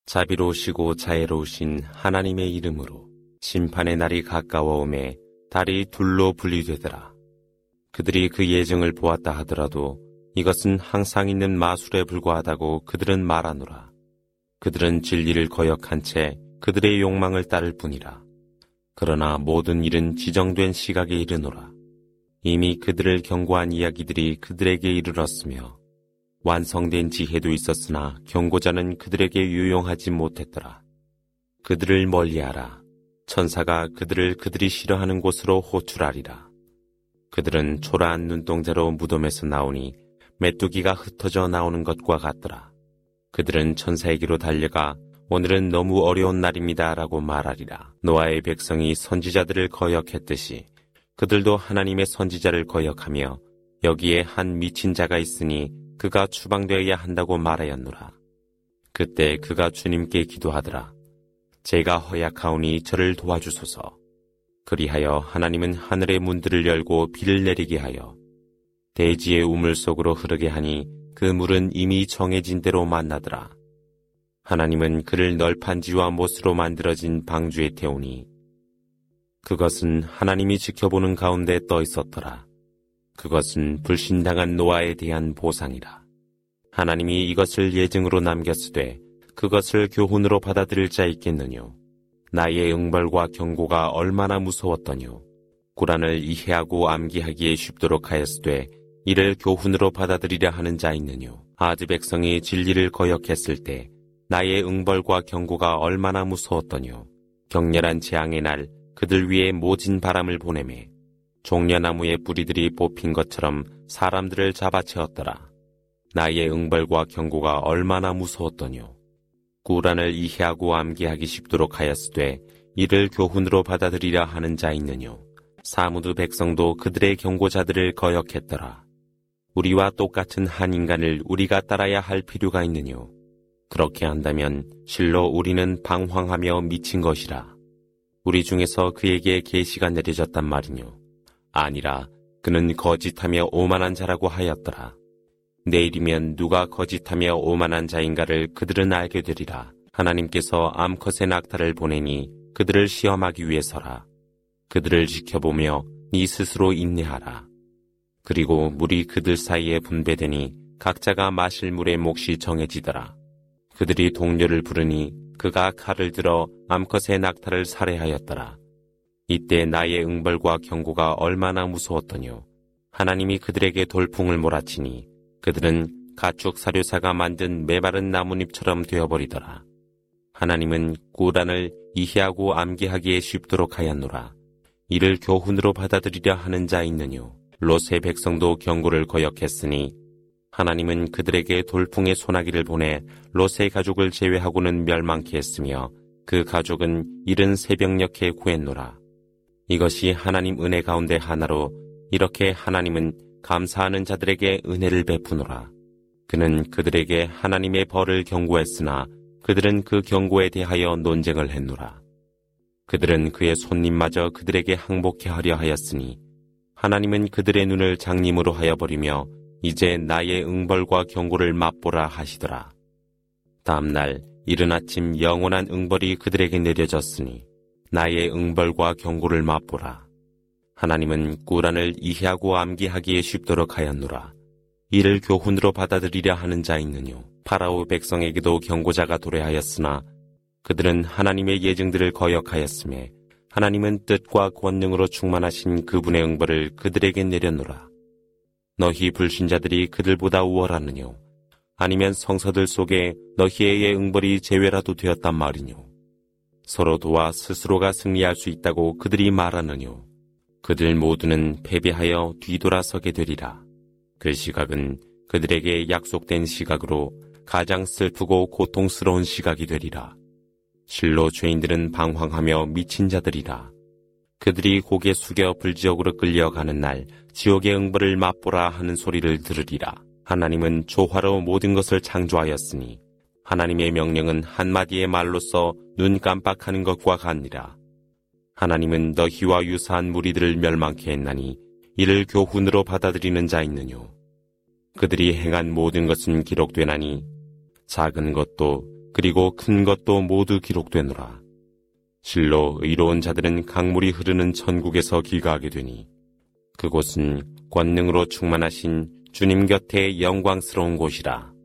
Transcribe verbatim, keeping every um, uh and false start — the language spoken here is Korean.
자비로우시고 자애로우신 하나님의 이름으로 심판의 날이 가까워오매 달이 둘로 분리되더라. 그들이 그 예증을 보았다 하더라도 이것은 항상 있는 마술에 불과하다고 그들은 말하노라. 그들은 진리를 거역한 채 그들의 욕망을 따를 뿐이라. 그러나 모든 일은 지정된 시각에 이르노라. 이미 그들을 경고한 이야기들이 그들에게 이르렀으며 완성된 지혜도 있었으나 경고자는 그들에게 유용하지 못했더라. 그들을 멀리하라. 천사가 그들을 그들이 싫어하는 곳으로 호출하리라. 그들은 초라한 눈동자로 무덤에서 나오니 메뚜기가 흩어져 나오는 것과 같더라. 그들은 천사에게로 달려가 오늘은 너무 어려운 날입니다 라고 말하리라. 노아의 백성이 선지자들을 거역했듯이 그들도 하나님의 선지자를 거역하며 여기에 한 미친 자가 있으니 그가 추방되어야 한다고 말하였노라. 그때 그가 주님께 기도하더라. 제가 허약하오니 저를 도와주소서. 그리하여 하나님은 하늘의 문들을 열고 비를 내리게 하여 대지의 우물 속으로 흐르게 하니 그 물은 이미 정해진 대로 만나더라. 하나님은 그를 널판지와 못으로 만들어진 방주에 태우니 그것은 하나님이 지켜보는 가운데 떠 있었더라. 그것은 불신당한 노아에 대한 보상이라. 하나님이 이것을 예증으로 남겼으되 그것을 교훈으로 받아들일 자 있겠느뇨. 나의 응벌과 경고가 얼마나 무서웠더뇨. 꾸란을 이해하고 암기하기에 쉽도록 하였으되 이를 교훈으로 받아들이려 하는 자 있느뇨. 아드 백성이 진리를 거역했을 때 나의 응벌과 경고가 얼마나 무서웠더뇨. 격렬한 재앙의 날 그들 위에 모진 바람을 보내매 종려나무의 뿌리들이 뽑힌 것처럼 사람들을 잡아채었더라. 나의 응벌과 경고가 얼마나 무서웠더뇨. 꾸란을 이해하고 암기하기 쉽도록 하였으되 이를 교훈으로 받아들이려 하는 자 있느뇨. 사무드 백성도 그들의 경고자들을 거역했더라. 우리와 똑같은 한 인간을 우리가 따라야 할 필요가 있느뇨. 그렇게 한다면 실로 우리는 방황하며 미친 것이라. 우리 중에서 그에게 계시가 내려졌단 말이뇨. 아니라 그는 거짓하며 오만한 자라고 하였더라. 내일이면 누가 거짓하며 오만한 자인가를 그들은 알게 되리라. 하나님께서 암컷의 낙타를 보내니 그들을 시험하기 위해서라. 그들을 지켜보며 네 스스로 인내하라. 그리고 물이 그들 사이에 분배되니 각자가 마실 물의 몫이 정해지더라. 그들이 동료를 부르니 그가 칼을 들어 암컷의 낙타를 살해하였더라. 이때 나의 응벌과 경고가 얼마나 무서웠더뇨. 하나님이 그들에게 돌풍을 몰아치니 그들은 가축 사료사가 만든 메마른 나뭇잎처럼 되어버리더라. 하나님은 꾸란을 이해하고 암기하기에 쉽도록 하였노라. 이를 교훈으로 받아들이려 하는 자 있느뇨. 롯의 백성도 경고를 거역했으니 하나님은 그들에게 돌풍의 소나기를 보내 롯의 가족을 제외하고는 멸망케 했으며 그 가족은 이른 새벽녘에 구했노라. 이것이 하나님 은혜 가운데 하나로 이렇게 하나님은 감사하는 자들에게 은혜를 베푸노라. 그는 그들에게 하나님의 벌을 경고했으나 그들은 그 경고에 대하여 논쟁을 했노라. 그들은 그의 손님마저 그들에게 항복해 하려 하였으니 하나님은 그들의 눈을 장님으로 하여버리며 이제 나의 응벌과 경고를 맛보라 하시더라. 다음날 이른 아침 영원한 응벌이 그들에게 내려졌으니 나의 응벌과 경고를 맛보라. 하나님은 꾸란을 이해하고 암기하기에 쉽도록 하였노라. 이를 교훈으로 받아들이려 하는 자 있느뇨. 파라오 백성에게도 경고자가 도래하였으나 그들은 하나님의 예증들을 거역하였으며 하나님은 뜻과 권능으로 충만하신 그분의 응벌을 그들에게 내려노라. 너희 불신자들이 그들보다 우월하느뇨. 아니면 성서들 속에 너희의 응벌이 제외라도 되었단 말이뇨. 서로 도와 스스로가 승리할 수 있다고 그들이 말하느뇨. 그들 모두는 패배하여 뒤돌아서게 되리라. 그 시각은 그들에게 약속된 시각으로 가장 슬프고 고통스러운 시각이 되리라. 실로 죄인들은 방황하며 미친 자들이라. 그들이 고개 숙여 불지옥으로 끌려가는 날 지옥의 응벌을 맛보라 하는 소리를 들으리라. 하나님은 조화로 모든 것을 창조하였으니 하나님의 명령은 한마디의 말로써 눈 깜빡하는 것과 같니라. 하나님은 너희와 유사한 무리들을 멸망케 했나니 이를 교훈으로 받아들이는 자 있느뇨. 그들이 행한 모든 것은 기록되나니 작은 것도 그리고 큰 것도 모두 기록되노라. 실로 의로운 자들은 강물이 흐르는 천국에서 귀가하게 되니 그곳은 권능으로 충만하신 주님 곁에 영광스러운 곳이라.